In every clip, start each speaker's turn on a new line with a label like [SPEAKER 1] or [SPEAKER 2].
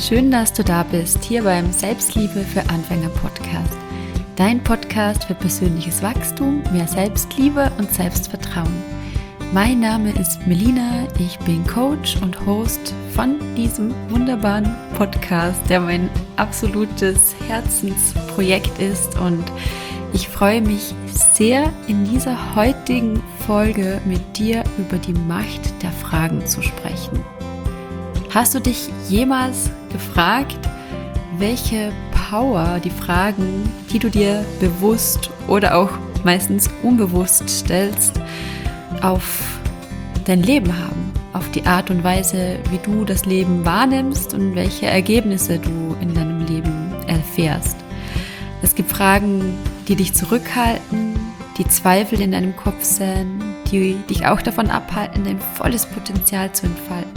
[SPEAKER 1] Schön, dass du da bist, hier beim Selbstliebe für Anfänger Podcast. Dein Podcast für persönliches Wachstum, mehr Selbstliebe und Selbstvertrauen. Mein Name ist Melina, ich bin Coach und Host von diesem wunderbaren Podcast, der mein absolutes Herzensprojekt ist, und ich freue mich sehr, in dieser heutigen Folge mit dir über die Macht der Fragen zu sprechen. Hast du dich jemals gefragt, welche Power die Fragen, die du dir bewusst oder auch meistens unbewusst stellst, auf dein Leben haben, auf die Art und Weise, wie du das Leben wahrnimmst und welche Ergebnisse du in deinem Leben erfährst? Es gibt Fragen, die dich zurückhalten, die Zweifel in deinem Kopf säen, die dich auch davon abhalten, dein volles Potenzial zu entfalten.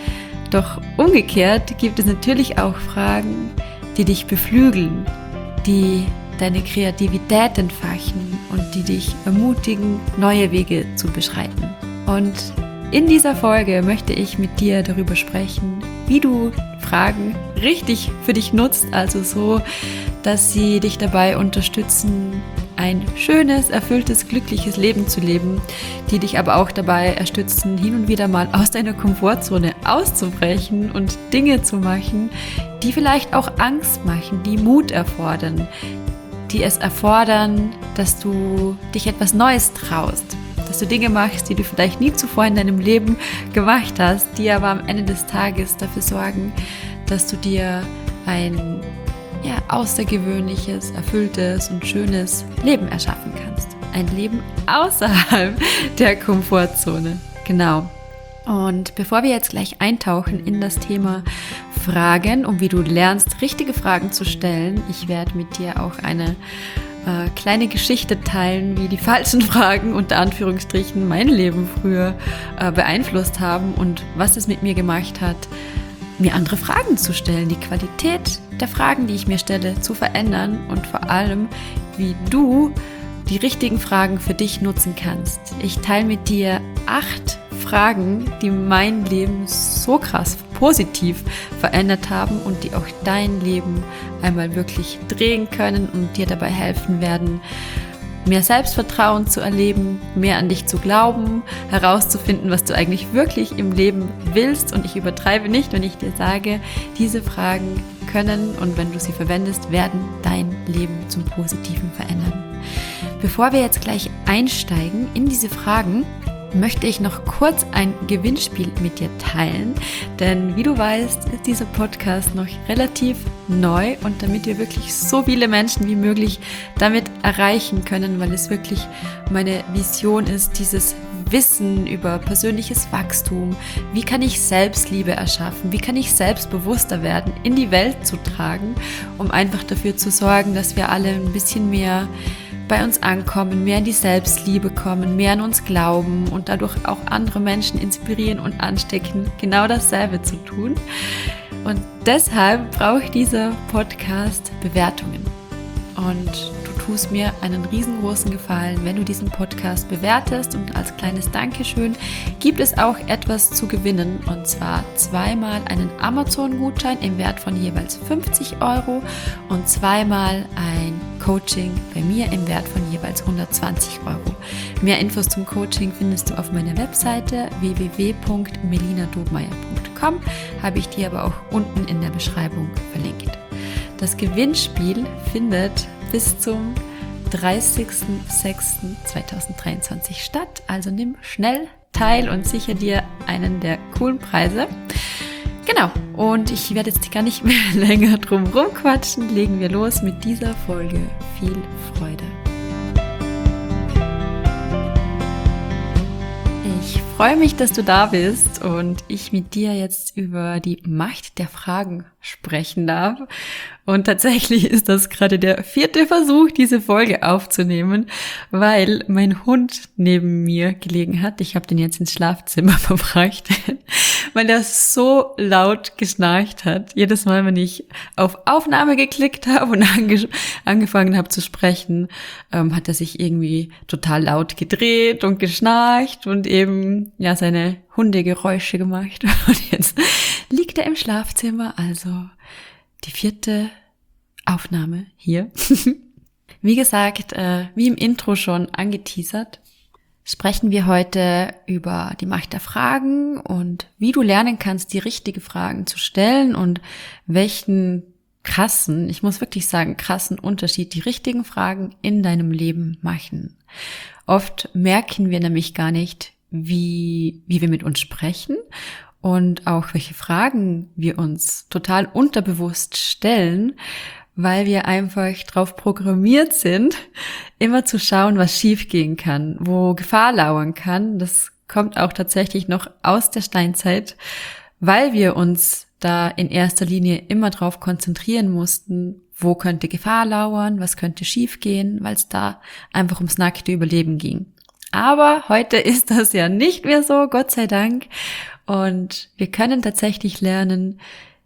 [SPEAKER 1] Doch umgekehrt gibt es natürlich auch Fragen, die dich beflügeln, die deine Kreativität entfachen und die dich ermutigen, neue Wege zu beschreiten. Und in dieser Folge möchte ich mit dir darüber sprechen, wie du Fragen richtig für dich nutzt, also so, dass sie dich dabei unterstützen, ein schönes, erfülltes, glückliches Leben zu leben, die dich aber auch dabei unterstützen, hin und wieder mal aus deiner Komfortzone auszubrechen und Dinge zu machen, die vielleicht auch Angst machen, die Mut erfordern, die es erfordern, dass du dich etwas Neues traust, dass du Dinge machst, die du vielleicht nie zuvor in deinem Leben gemacht hast, die aber am Ende des Tages dafür sorgen, dass du dir ein außergewöhnliches, erfülltes und schönes Leben erschaffen kannst. Ein Leben außerhalb der Komfortzone. Genau. Und bevor wir jetzt gleich eintauchen in das Thema Fragen und wie du lernst, richtige Fragen zu stellen, ich werde mit dir auch eine kleine Geschichte teilen, wie die falschen Fragen unter Anführungsstrichen mein Leben früher beeinflusst haben und was es mit mir gemacht hat, mir andere Fragen zu stellen, die Qualität der Fragen, die ich mir stelle, zu verändern und vor allem, wie du die richtigen Fragen für dich nutzen kannst. Ich teile mit dir 8 Fragen, die mein Leben so krass positiv verändert haben und die auch dein Leben einmal wirklich drehen können und dir dabei helfen werden, mehr Selbstvertrauen zu erleben, mehr an dich zu glauben, herauszufinden, was du eigentlich wirklich im Leben willst. Und ich übertreibe nicht, wenn ich dir sage, diese Fragen können, und wenn du sie verwendest, werden dein Leben zum Positiven verändern. Bevor wir jetzt gleich einsteigen in diese Fragen, möchte ich noch kurz ein Gewinnspiel mit dir teilen, denn wie du weißt, ist dieser Podcast noch relativ neu, und damit wir wirklich so viele Menschen wie möglich damit erreichen können, weil es wirklich meine Vision ist, dieses Wissen über persönliches Wachstum, wie kann ich Selbstliebe erschaffen, wie kann ich selbstbewusster werden, in die Welt zu tragen, um einfach dafür zu sorgen, dass wir alle ein bisschen mehr bei uns ankommen, mehr in die Selbstliebe kommen, mehr an uns glauben und dadurch auch andere Menschen inspirieren und anstecken, genau dasselbe zu tun. Und deshalb braucht dieser Podcast Bewertungen. Und du tust mir einen riesengroßen Gefallen, wenn du diesen Podcast bewertest, und als kleines Dankeschön gibt es auch etwas zu gewinnen, und zwar 2-mal einen Amazon-Gutschein im Wert von jeweils 50 € und 2-mal ein Coaching bei mir im Wert von jeweils 120 €. Mehr Infos zum Coaching findest du auf meiner Webseite www.melinadobmeier.com, habe ich dir aber auch unten in der Beschreibung verlinkt. Das Gewinnspiel findet bis zum 30.06.2023 statt, also nimm schnell teil und sichere dir einen der coolen Preise. Genau, und ich werde jetzt gar nicht mehr länger drum rumquatschen, legen wir los mit dieser Folge. Viel Freude! Ich freue mich, dass du da bist und ich mit dir jetzt über die Macht der Fragen sprechen darf. Und tatsächlich ist das gerade der 4. Versuch, diese Folge aufzunehmen, weil mein Hund neben mir gelegen hat. Ich habe den jetzt ins Schlafzimmer verbracht, weil er so laut geschnarcht hat. Jedes Mal, wenn ich auf Aufnahme geklickt habe und angefangen habe zu sprechen, hat er sich irgendwie total laut gedreht und geschnarcht und eben seine Hundegeräusche gemacht und jetzt liegt er im Schlafzimmer, also die 4. Aufnahme hier. Wie gesagt, wie im Intro schon angeteasert, sprechen wir heute über die Macht der Fragen und wie du lernen kannst, die richtigen Fragen zu stellen und welchen krassen, ich muss wirklich sagen, krassen Unterschied die richtigen Fragen in deinem Leben machen. Oft merken wir nämlich gar nicht, wie wir mit uns sprechen und auch welche Fragen wir uns total unterbewusst stellen, weil wir einfach drauf programmiert sind, immer zu schauen, was schiefgehen kann, wo Gefahr lauern kann. Das kommt auch tatsächlich noch aus der Steinzeit, weil wir uns da in erster Linie immer drauf konzentrieren mussten, wo könnte Gefahr lauern, was könnte schiefgehen, weil es da einfach ums nackte Überleben ging. Aber heute ist das ja nicht mehr so, Gott sei Dank. Und wir können tatsächlich lernen,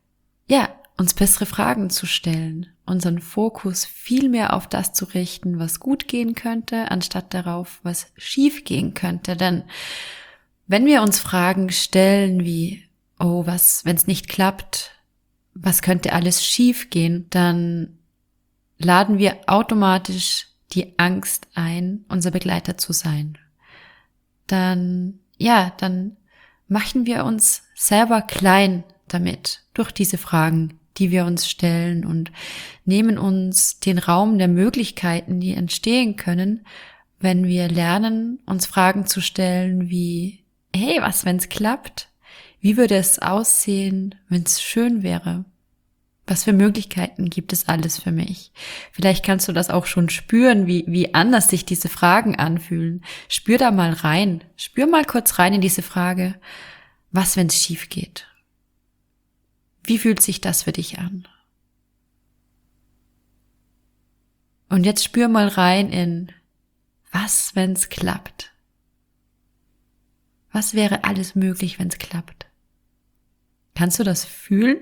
[SPEAKER 1] uns bessere Fragen zu stellen, unseren Fokus viel mehr auf das zu richten, was gut gehen könnte, anstatt darauf, was schief gehen könnte. Denn wenn wir uns Fragen stellen wie, oh, was, wenn es nicht klappt, was könnte alles schief gehen, dann laden wir automatisch die Angst ein, unser Begleiter zu sein. Dann machen wir uns selber klein damit, durch diese Fragen, die wir uns stellen und nehmen uns den Raum der Möglichkeiten, die entstehen können, wenn wir lernen, uns Fragen zu stellen wie, hey, was, wenn es klappt? Wie würde es aussehen, wenn es schön wäre? Was für Möglichkeiten gibt es alles für mich? Vielleicht kannst du das auch schon spüren, wie anders sich diese Fragen anfühlen. Spür da mal rein. Spür mal kurz rein in diese Frage, was, wenn es schief geht? Wie fühlt sich das für dich an? Und jetzt spür mal rein in, was, wenn es klappt? Was wäre alles möglich, wenn es klappt? Kannst du das fühlen?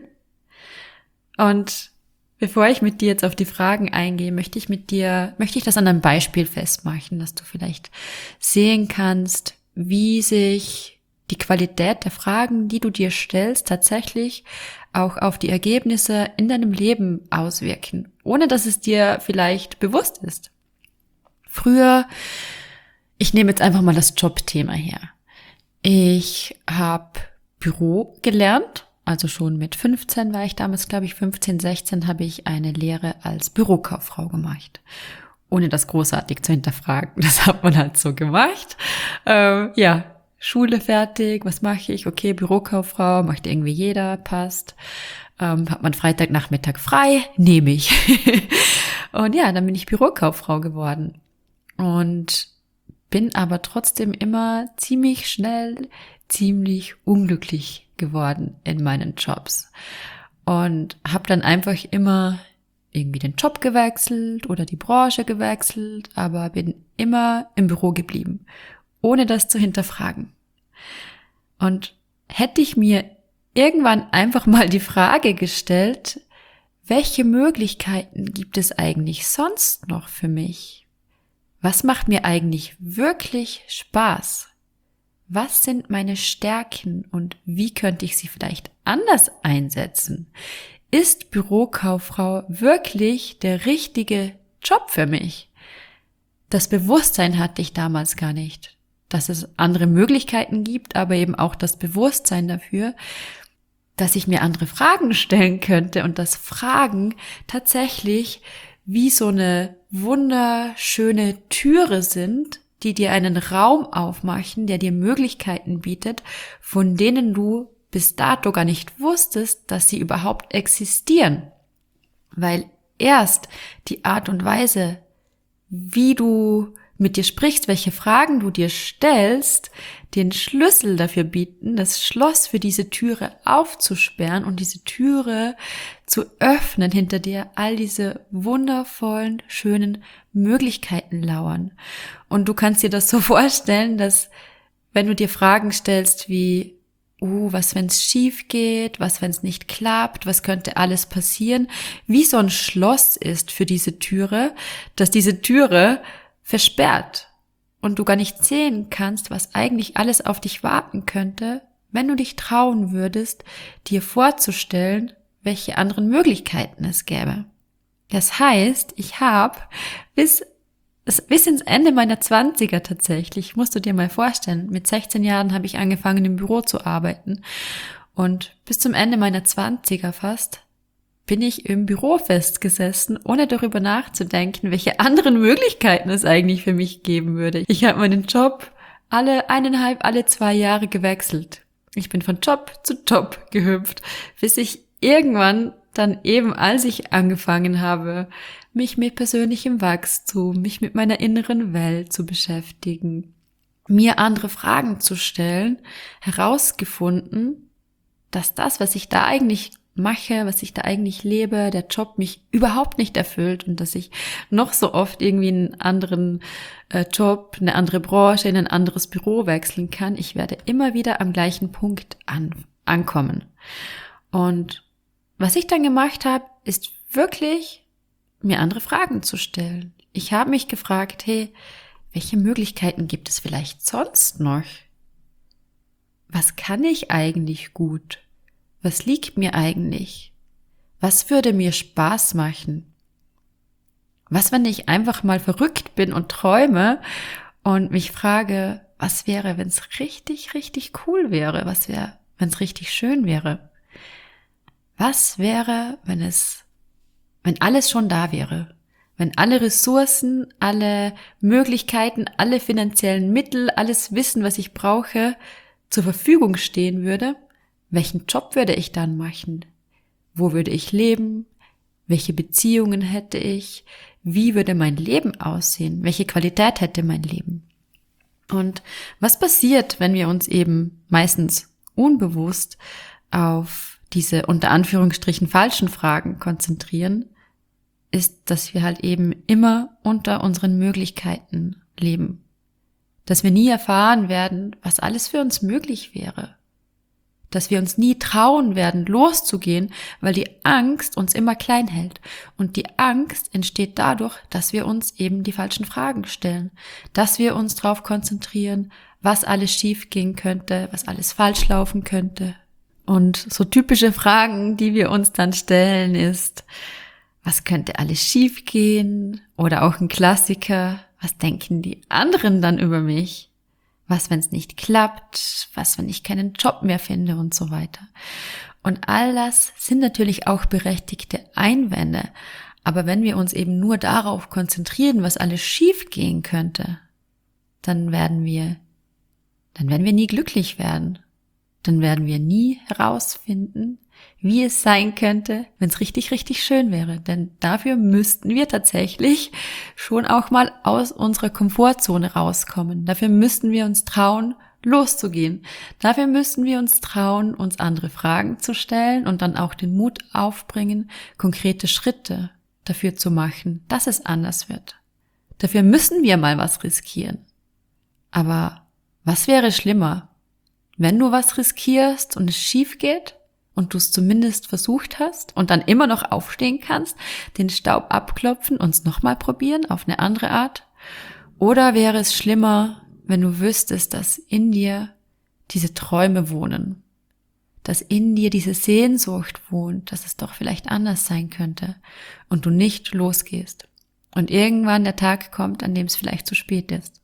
[SPEAKER 1] Und bevor ich mit dir jetzt auf die Fragen eingehe, möchte ich das an einem Beispiel festmachen, dass du vielleicht sehen kannst, wie sich die Qualität der Fragen, die du dir stellst, tatsächlich auch auf die Ergebnisse in deinem Leben auswirken, ohne dass es dir vielleicht bewusst ist. Früher, ich nehme jetzt einfach mal das Jobthema her. Ich habe Büro gelernt, also schon mit 15 war ich damals, glaube ich, 15, 16 habe ich eine Lehre als Bürokauffrau gemacht. Ohne das großartig zu hinterfragen. Das hat man halt so gemacht. Schule fertig, was mache ich? Okay, Bürokauffrau, macht irgendwie jeder, passt. Hat man Freitagnachmittag frei? Nehme ich. Und dann bin ich Bürokauffrau geworden. Und bin aber trotzdem immer ziemlich schnell, ziemlich unglücklich geworden in meinen Jobs. Und habe dann einfach immer irgendwie den Job gewechselt oder die Branche gewechselt, aber bin immer im Büro geblieben, ohne das zu hinterfragen. Und hätte ich mir irgendwann einfach mal die Frage gestellt, welche Möglichkeiten gibt es eigentlich sonst noch für mich? Was macht mir eigentlich wirklich Spaß? Was sind meine Stärken und wie könnte ich sie vielleicht anders einsetzen? Ist Bürokauffrau wirklich der richtige Job für mich? Das Bewusstsein hatte ich damals gar nicht, dass es andere Möglichkeiten gibt, aber eben auch das Bewusstsein dafür, dass ich mir andere Fragen stellen könnte und dass Fragen tatsächlich wie so eine wunderschöne Türe sind, die dir einen Raum aufmachen, der dir Möglichkeiten bietet, von denen du bis dato gar nicht wusstest, dass sie überhaupt existieren. Weil erst die Art und Weise, wie du mit dir sprichst, welche Fragen du dir stellst, den Schlüssel dafür bieten, das Schloss für diese Türe aufzusperren und diese Türe zu öffnen, hinter der all diese wundervollen, schönen Möglichkeiten lauern. Und du kannst dir das so vorstellen, dass wenn du dir Fragen stellst wie, was, wenn es schief geht, was, wenn es nicht klappt, was könnte alles passieren, wie so ein Schloss ist für diese Türe, dass diese Türe versperrt. und du gar nicht sehen kannst, was eigentlich alles auf dich warten könnte, wenn du dich trauen würdest, dir vorzustellen, welche anderen Möglichkeiten es gäbe. Das heißt, ich habe bis ins Ende meiner 20er tatsächlich, musst du dir mal vorstellen, mit 16 Jahren habe ich angefangen im Büro zu arbeiten und bis zum Ende meiner 20er fast bin ich im Büro festgesessen, ohne darüber nachzudenken, welche anderen Möglichkeiten es eigentlich für mich geben würde. Ich habe meinen Job alle 2 Jahre gewechselt. Ich bin von Job zu Job gehüpft, bis ich irgendwann dann eben, als ich angefangen habe, mich mit persönlichem Wachstum, mich mit meiner inneren Welt zu beschäftigen, mir andere Fragen zu stellen, herausgefunden, dass das, was ich da eigentlich mache, was ich da eigentlich lebe, der Job mich überhaupt nicht erfüllt und dass ich noch so oft irgendwie einen anderen Job, eine andere Branche, in ein anderes Büro wechseln kann. Ich werde immer wieder am gleichen Punkt ankommen. Und was ich dann gemacht habe, ist wirklich mir andere Fragen zu stellen. Ich habe mich gefragt, hey, welche Möglichkeiten gibt es vielleicht sonst noch? Was kann ich eigentlich gut? Was liegt mir eigentlich? Was würde mir Spaß machen? Was, wenn ich einfach mal verrückt bin und träume und mich frage, was wäre, wenn es richtig, richtig cool wäre? Was wäre, wenn es richtig schön wäre? Was wäre, wenn alles schon da wäre? Wenn alle Ressourcen, alle Möglichkeiten, alle finanziellen Mittel, alles Wissen, was ich brauche, zur Verfügung stehen würde? Welchen Job würde ich dann machen? Wo würde ich leben? Welche Beziehungen hätte ich? Wie würde mein Leben aussehen? Welche Qualität hätte mein Leben? Und was passiert, wenn wir uns eben meistens unbewusst auf diese unter Anführungsstrichen falschen Fragen konzentrieren, ist, dass wir halt eben immer unter unseren Möglichkeiten leben. Dass wir nie erfahren werden, was alles für uns möglich wäre. Dass wir uns nie trauen werden, loszugehen, weil die Angst uns immer klein hält. Und die Angst entsteht dadurch, dass wir uns eben die falschen Fragen stellen. Dass wir uns darauf konzentrieren, was alles schief gehen könnte, was alles falsch laufen könnte. Und so typische Fragen, die wir uns dann stellen, ist, was könnte alles schief gehen? Oder auch ein Klassiker, was denken die anderen dann über mich? Was, wenn es nicht klappt? Was, wenn ich keinen Job mehr finde und so weiter? Und all das sind natürlich auch berechtigte Einwände. Aber wenn wir uns eben nur darauf konzentrieren, was alles schief gehen könnte, dann werden wir nie glücklich werden. Dann werden wir nie herausfinden, wie es sein könnte, wenn es richtig, richtig schön wäre. Denn dafür müssten wir tatsächlich schon auch mal aus unserer Komfortzone rauskommen. Dafür müssten wir uns trauen, loszugehen. Dafür müssten wir uns trauen, uns andere Fragen zu stellen und dann auch den Mut aufbringen, konkrete Schritte dafür zu machen, dass es anders wird. Dafür müssen wir mal was riskieren. Aber was wäre schlimmer, wenn du was riskierst und es schief geht und du es zumindest versucht hast und dann immer noch aufstehen kannst, den Staub abklopfen und es nochmal probieren auf eine andere Art? Oder wäre es schlimmer, wenn du wüsstest, dass in dir diese Träume wohnen, dass in dir diese Sehnsucht wohnt, dass es doch vielleicht anders sein könnte und du nicht losgehst und irgendwann der Tag kommt, an dem es vielleicht zu spät ist?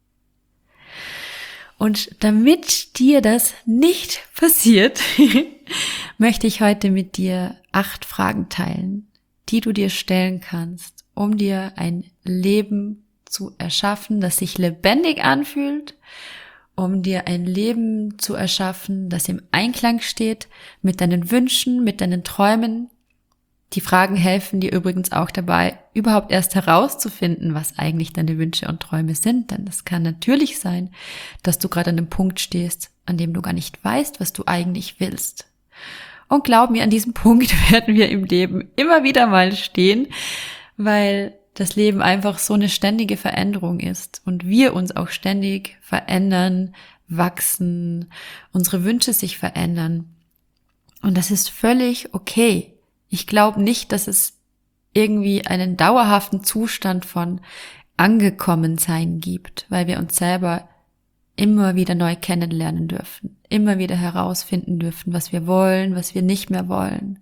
[SPEAKER 1] Und damit dir das nicht passiert, möchte ich heute mit dir 8 Fragen teilen, die du dir stellen kannst, um dir ein Leben zu erschaffen, das sich lebendig anfühlt, um dir ein Leben zu erschaffen, das im Einklang steht mit deinen Wünschen, mit deinen Träumen. Die Fragen helfen dir übrigens auch dabei, überhaupt erst herauszufinden, was eigentlich deine Wünsche und Träume sind. Denn es kann natürlich sein, dass du gerade an einem Punkt stehst, an dem du gar nicht weißt, was du eigentlich willst. Und glaub mir, an diesem Punkt werden wir im Leben immer wieder mal stehen, weil das Leben einfach so eine ständige Veränderung ist und wir uns auch ständig verändern, wachsen, unsere Wünsche sich verändern. Und das ist völlig okay. Ich glaube nicht, dass es irgendwie einen dauerhaften Zustand von Angekommensein gibt, weil wir uns selber immer wieder neu kennenlernen dürfen, immer wieder herausfinden dürfen, was wir wollen, was wir nicht mehr wollen.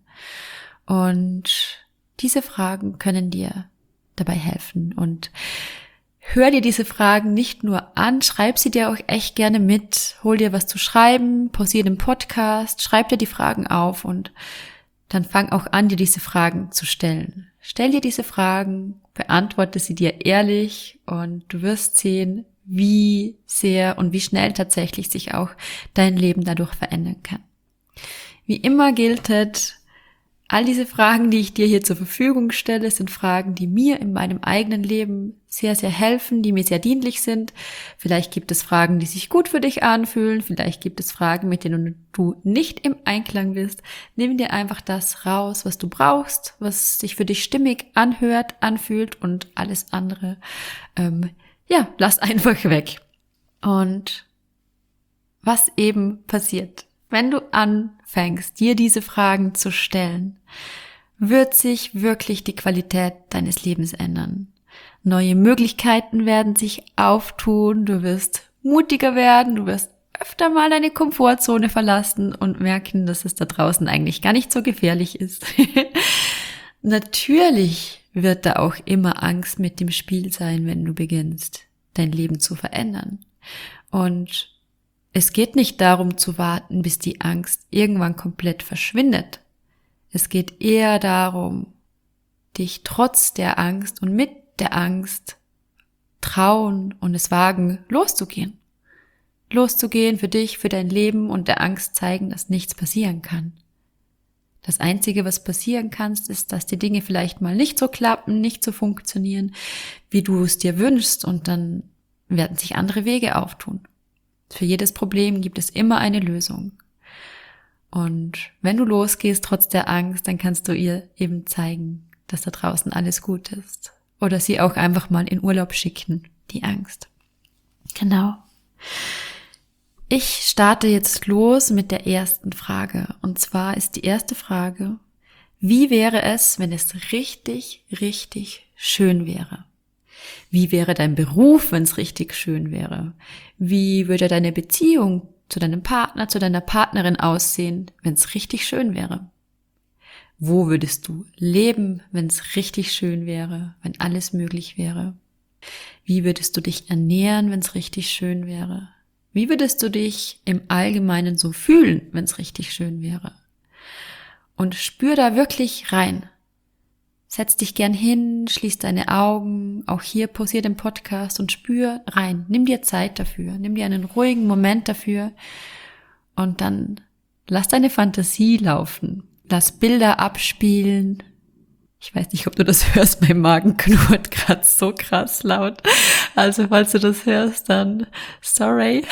[SPEAKER 1] Und diese Fragen können dir dabei helfen. Und hör dir diese Fragen nicht nur an, schreib sie dir auch echt gerne mit, hol dir was zu schreiben, pausier den Podcast, schreib dir die Fragen auf und dann fang auch an, dir diese Fragen zu stellen. Stell dir diese Fragen, beantworte sie dir ehrlich und du wirst sehen, wie sehr und wie schnell tatsächlich sich auch dein Leben dadurch verändern kann. Wie immer gilt es, all diese Fragen, die ich dir hier zur Verfügung stelle, sind Fragen, die mir in meinem eigenen Leben sehr, sehr helfen, die mir sehr dienlich sind. Vielleicht gibt es Fragen, die sich gut für dich anfühlen. Vielleicht gibt es Fragen, mit denen du nicht im Einklang bist. Nimm dir einfach das raus, was du brauchst, was sich für dich stimmig anhört, anfühlt und alles andere, lass einfach weg. Und was eben passiert, wenn du anfängst, dir diese Fragen zu stellen, wird sich wirklich die Qualität deines Lebens ändern. Neue Möglichkeiten werden sich auftun, du wirst mutiger werden, du wirst öfter mal deine Komfortzone verlassen und merken, dass es da draußen eigentlich gar nicht so gefährlich ist. Natürlich wird da auch immer Angst mit dem Spiel sein, wenn du beginnst, dein Leben zu verändern. Und es geht nicht darum zu warten, bis die Angst irgendwann komplett verschwindet. Es geht eher darum, dich trotz der Angst und mit der Angst trauen und es wagen, loszugehen. Loszugehen für dich, für dein Leben und der Angst zeigen, dass nichts passieren kann. Das Einzige, was passieren kann, ist, dass die Dinge vielleicht mal nicht so klappen, nicht so funktionieren, wie du es dir wünschst und dann werden sich andere Wege auftun. Für jedes Problem gibt es immer eine Lösung. Und wenn du losgehst trotz der Angst, dann kannst du ihr eben zeigen, dass da draußen alles gut ist. Oder sie auch einfach mal in Urlaub schicken, die Angst. Genau. Ich starte jetzt los mit der ersten Frage. Und zwar ist die erste Frage, wie wäre es, wenn es richtig, richtig schön wäre? Wie wäre dein Beruf, wenn es richtig schön wäre? Wie würde deine Beziehung zu deinem Partner, zu deiner Partnerin aussehen, wenn es richtig schön wäre? Wo würdest du leben, wenn es richtig schön wäre, wenn alles möglich wäre? Wie würdest du dich ernähren, wenn es richtig schön wäre? Wie würdest du dich im Allgemeinen so fühlen, wenn es richtig schön wäre? Und spür da wirklich rein. Setz dich gern hin, schließ deine Augen, auch hier pausier den Podcast und spür rein. Nimm dir Zeit dafür, nimm dir einen ruhigen Moment dafür und dann lass deine Fantasie laufen. Lass Bilder abspielen. Ich weiß nicht, ob du das hörst, mein Magen knurrt gerade so krass laut. Also falls du das hörst, dann sorry.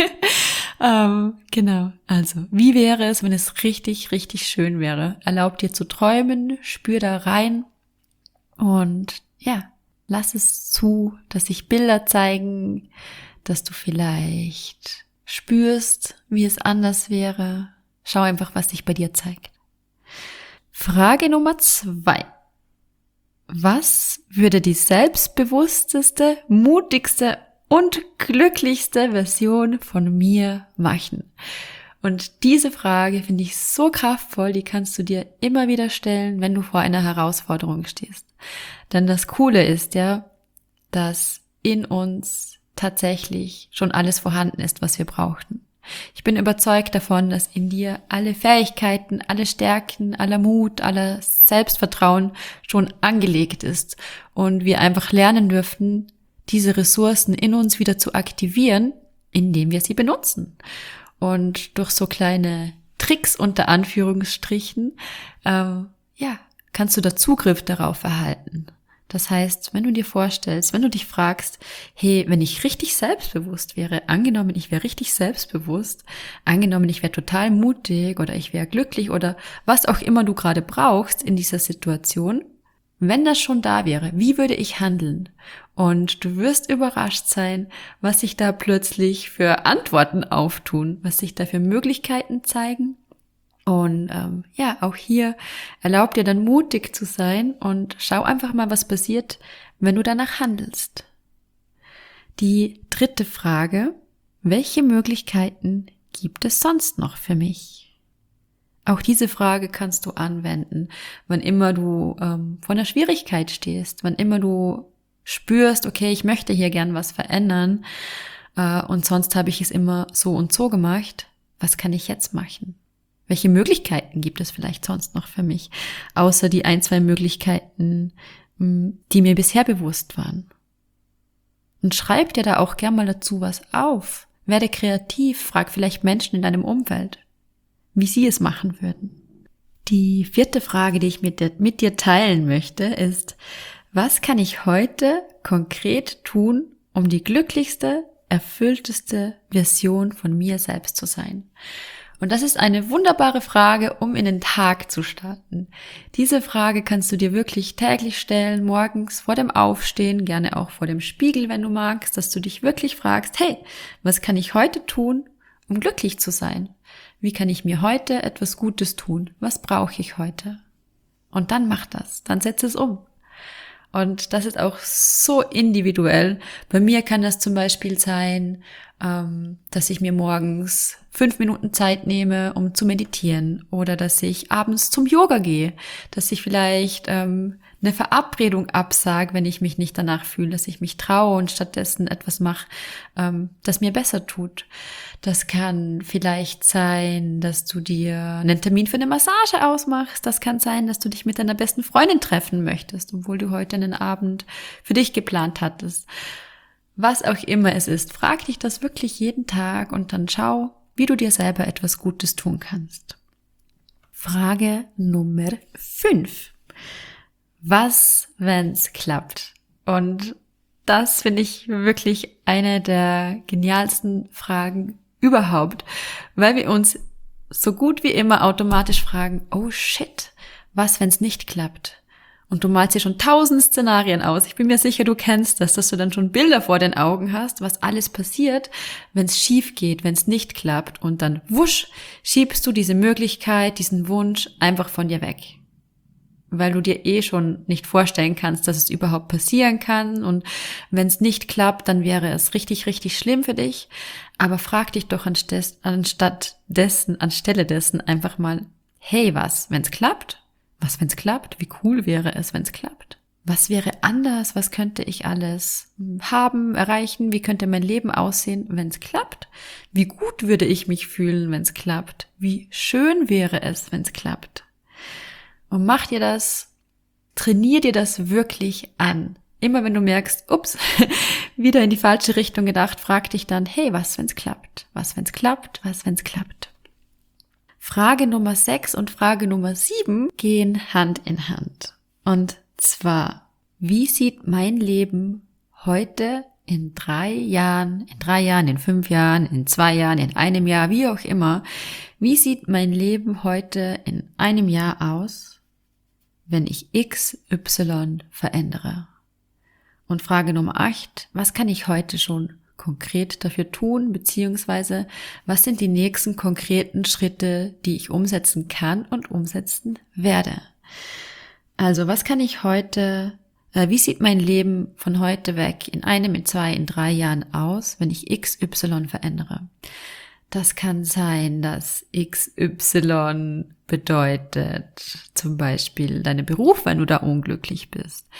[SPEAKER 1] Genau, also wie wäre es, wenn es richtig, richtig schön wäre? Erlaub dir zu träumen, spür da rein und lass es zu, dass sich Bilder zeigen, dass du vielleicht spürst, wie es anders wäre. Schau einfach, was sich bei dir zeigt. Frage Nummer 2. Was würde die selbstbewussteste, mutigste und glücklichste Version von mir machen? Und diese Frage finde ich so kraftvoll, die kannst du dir immer wieder stellen, wenn du vor einer Herausforderung stehst. Denn das Coole ist ja, dass in uns tatsächlich schon alles vorhanden ist, was wir brauchten. Ich bin überzeugt davon, dass in dir alle Fähigkeiten, alle Stärken, aller Mut, aller Selbstvertrauen schon angelegt ist und wir einfach lernen dürfen, diese Ressourcen in uns wieder zu aktivieren, indem wir sie benutzen. Und durch so kleine Tricks unter Anführungsstrichen, kannst du da Zugriff darauf erhalten. Das heißt, wenn du dir vorstellst, wenn du dich fragst, hey, wenn ich richtig selbstbewusst wäre, angenommen, ich wäre richtig selbstbewusst, angenommen, ich wäre total mutig oder ich wäre glücklich oder was auch immer du gerade brauchst in dieser Situation, wenn das schon da wäre, wie würde ich handeln? Und du wirst überrascht sein, was sich da plötzlich für Antworten auftun, was sich da für Möglichkeiten zeigen. Und auch hier erlaub dir dann mutig zu sein und schau einfach mal, was passiert, wenn du danach handelst. Die dritte Frage: Welche Möglichkeiten gibt es sonst noch für mich? Auch diese Frage kannst du anwenden, wann immer du vor einer Schwierigkeit stehst, wann immer du spürst, okay, ich möchte hier gern was verändern und sonst habe ich es immer so und so gemacht. Was kann ich jetzt machen? Welche Möglichkeiten gibt es vielleicht sonst noch für mich, außer die 1, 2 Möglichkeiten, die mir bisher bewusst waren? Und schreib dir da auch gern mal dazu was auf. Werde kreativ, frag vielleicht Menschen in deinem Umfeld, wie sie es machen würden. Die 4. Frage, die ich mit dir teilen möchte, ist: Was kann ich heute konkret tun, um die glücklichste, erfüllteste Version von mir selbst zu sein? Und das ist eine wunderbare Frage, um in den Tag zu starten. Diese Frage kannst du dir wirklich täglich stellen, morgens vor dem Aufstehen, gerne auch vor dem Spiegel, wenn du magst, dass du dich wirklich fragst: Hey, was kann ich heute tun, um glücklich zu sein? Wie kann ich mir heute etwas Gutes tun? Was brauche ich heute? Und dann mach das, dann setz es um. Und das ist auch so individuell. Bei mir kann das zum Beispiel sein, dass ich mir morgens 5 Minuten Zeit nehme, um zu meditieren, oder dass ich abends zum Yoga gehe, dass ich vielleicht eine Verabredung absage, wenn ich mich nicht danach fühle, dass ich mich traue und stattdessen etwas mache, das mir besser tut. Das kann vielleicht sein, dass du dir einen Termin für eine Massage ausmachst. Das kann sein, dass du dich mit deiner besten Freundin treffen möchtest, obwohl du heute einen Abend für dich geplant hattest. Was auch immer es ist, frag dich das wirklich jeden Tag und dann schau, wie du dir selber etwas Gutes tun kannst. Frage Nummer 5. Was, wenn's klappt? Und das finde ich wirklich eine der genialsten Fragen überhaupt, weil wir uns so gut wie immer automatisch fragen: Oh shit, was, wenn's nicht klappt? Und du malst dir schon 1000 Szenarien aus. Ich bin mir sicher, du kennst das, dass du dann schon Bilder vor den Augen hast, was alles passiert, wenn es schief geht, wenn es nicht klappt. Und dann wusch, schiebst du diese Möglichkeit, diesen Wunsch einfach von dir weg. Weil du dir schon nicht vorstellen kannst, dass es überhaupt passieren kann. Und wenn es nicht klappt, dann wäre es richtig, richtig schlimm für dich. Aber frag dich doch anstelle dessen einfach mal: Hey, was, wenn es klappt? Was, wenn es klappt? Wie cool wäre es, wenn es klappt? Was wäre anders? Was könnte ich alles haben, erreichen? Wie könnte mein Leben aussehen, wenn es klappt? Wie gut würde ich mich fühlen, wenn es klappt? Wie schön wäre es, wenn es klappt? Und trainier dir das wirklich an. Immer wenn du merkst, ups, wieder in die falsche Richtung gedacht, frag dich dann: Hey, was, wenn es klappt? Was, wenn es klappt? Was, wenn es klappt? Frage Nummer 6 und Frage Nummer 7 gehen Hand in Hand. Und zwar: Wie sieht mein Leben heute in 3 Jahren, in 5 Jahren, in 2 Jahren, in einem Jahr, wie auch immer, wie sieht mein Leben heute in einem Jahr aus, wenn ich XY verändere? Und Frage Nummer 8, was kann ich heute schon konkret dafür tun, beziehungsweise was sind die nächsten konkreten Schritte, die ich umsetzen kann und umsetzen werde? Also was kann ich heute, wie sieht mein Leben von heute weg in 1, in 2, in 3 Jahren aus, wenn ich XY verändere? Das kann sein, dass XY bedeutet zum Beispiel deinen Beruf, wenn du da unglücklich bist.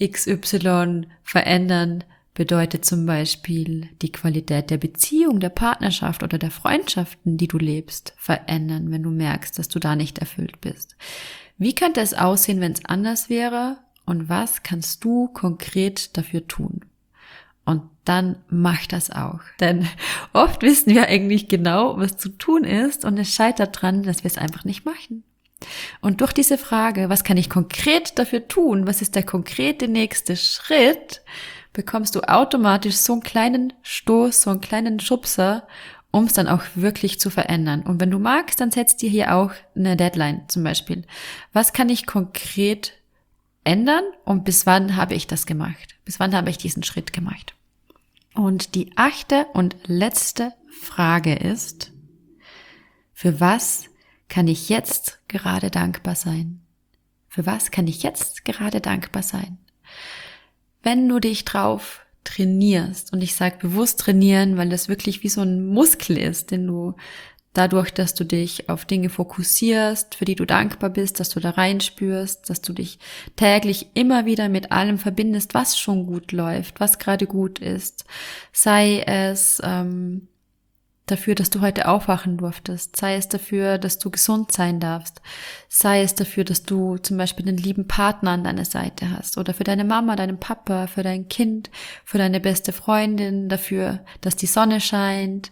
[SPEAKER 1] XY verändern bedeutet zum Beispiel die Qualität der Beziehung, der Partnerschaft oder der Freundschaften, die du lebst, verändern, wenn du merkst, dass du da nicht erfüllt bist. Wie könnte es aussehen, wenn es anders wäre? Und was kannst du konkret dafür tun? Und dann mach das auch. Denn oft wissen wir eigentlich genau, was zu tun ist, und es scheitert daran, dass wir es einfach nicht machen. Und durch diese Frage, was kann ich konkret dafür tun, was ist der konkrete nächste Schritt, bekommst du automatisch so einen kleinen Stoß, so einen kleinen Schubser, um es dann auch wirklich zu verändern. Und wenn du magst, dann setzt dir hier auch eine Deadline zum Beispiel. Was kann ich konkret ändern und bis wann habe ich das gemacht? Bis wann habe ich diesen Schritt gemacht? Und die 8. und letzte Frage ist: Für was kann ich jetzt gerade dankbar sein? Für was kann ich jetzt gerade dankbar sein? Wenn du dich drauf trainierst. Und ich sage bewusst trainieren, weil das wirklich wie so ein Muskel ist, den du dadurch, dass du dich auf Dinge fokussierst, für die du dankbar bist, dass du da reinspürst, dass du dich täglich immer wieder mit allem verbindest, was schon gut läuft, was gerade gut ist. Sei es dafür, dass du heute aufwachen durftest, sei es dafür, dass du gesund sein darfst, sei es dafür, dass du zum Beispiel einen lieben Partner an deiner Seite hast oder für deine Mama, deinen Papa, für dein Kind, für deine beste Freundin, dafür, dass die Sonne scheint.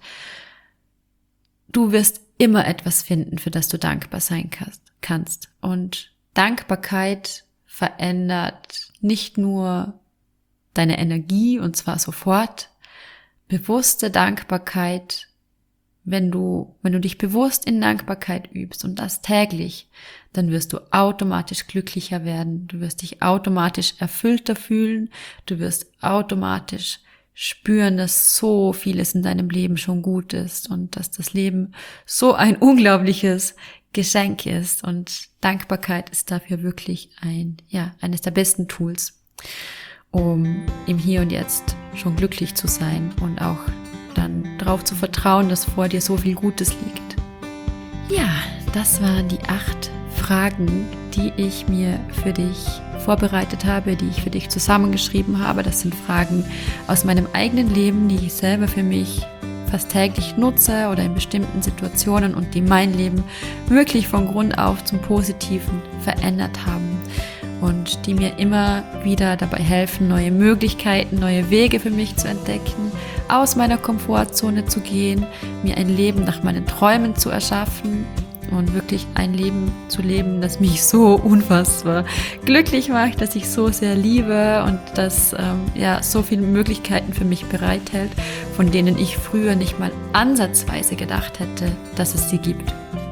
[SPEAKER 1] Du wirst immer etwas finden, für das du dankbar sein kannst. Und Dankbarkeit verändert nicht nur deine Energie, und zwar sofort. Bewusste Dankbarkeit, wenn du dich bewusst in Dankbarkeit übst und das täglich, dann wirst du automatisch glücklicher werden. Du wirst dich automatisch erfüllter fühlen. Du wirst automatisch spüren, dass so vieles in deinem Leben schon gut ist und dass das Leben so ein unglaubliches Geschenk ist. Und Dankbarkeit ist dafür wirklich eines der besten Tools, um im Hier und Jetzt schon glücklich zu sein und auch dann darauf zu vertrauen, dass vor dir so viel Gutes liegt. Ja, das waren die 8 Fragen, die ich mir für dich vorbereitet habe, die ich für dich zusammengeschrieben habe. Das sind Fragen aus meinem eigenen Leben, die ich selber für mich fast täglich nutze oder in bestimmten Situationen und die mein Leben wirklich von Grund auf zum Positiven verändert haben und die mir immer wieder dabei helfen, neue Möglichkeiten, neue Wege für mich zu entdecken, aus meiner Komfortzone zu gehen, mir ein Leben nach meinen Träumen zu erschaffen und wirklich ein Leben zu leben, das mich so unfassbar glücklich macht, das ich so sehr liebe und das so viele Möglichkeiten für mich bereithält, von denen ich früher nicht mal ansatzweise gedacht hätte, dass es sie gibt.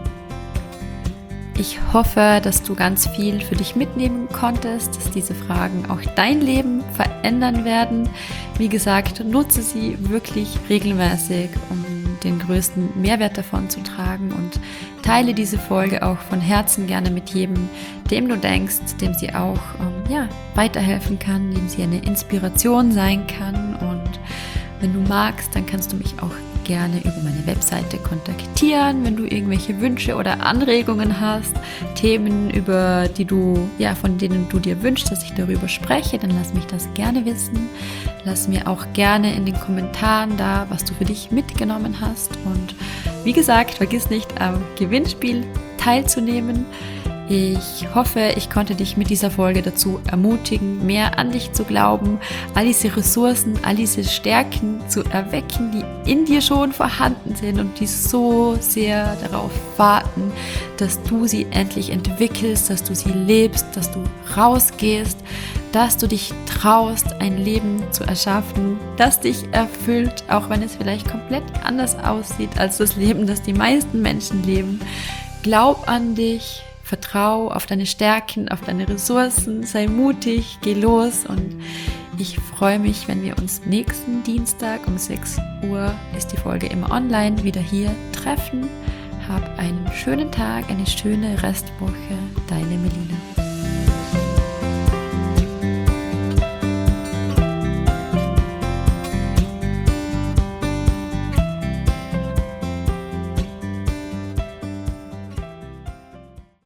[SPEAKER 1] Ich hoffe, dass du ganz viel für dich mitnehmen konntest, dass diese Fragen auch dein Leben verändern werden. Wie gesagt, nutze sie wirklich regelmäßig, um den größten Mehrwert davon zu tragen und teile diese Folge auch von Herzen gerne mit jedem, dem du denkst, dem sie auch weiterhelfen kann, dem sie eine Inspiration sein kann. Und wenn du magst, dann kannst du mich auch gerne über meine Webseite kontaktieren, wenn du irgendwelche Wünsche oder Anregungen hast, Themen, von denen du dir wünschst, dass ich darüber spreche, dann lass mich das gerne wissen. Lass mir auch gerne in den Kommentaren da, was du für dich mitgenommen hast. Und wie gesagt, vergiss nicht, am Gewinnspiel teilzunehmen. Ich hoffe, ich konnte dich mit dieser Folge dazu ermutigen, mehr an dich zu glauben, all diese Ressourcen, all diese Stärken zu erwecken, die in dir schon vorhanden sind und die so sehr darauf warten, dass du sie endlich entwickelst, dass du sie lebst, dass du rausgehst, dass du dich traust, ein Leben zu erschaffen, das dich erfüllt, auch wenn es vielleicht komplett anders aussieht als das Leben, das die meisten Menschen leben. Glaub an dich. Vertrau auf deine Stärken, auf deine Ressourcen, sei mutig, geh los und ich freue mich, wenn wir uns nächsten Dienstag um 6 Uhr, ist die Folge immer online, wieder hier treffen. Hab einen schönen Tag, eine schöne Restwoche, deine Melina.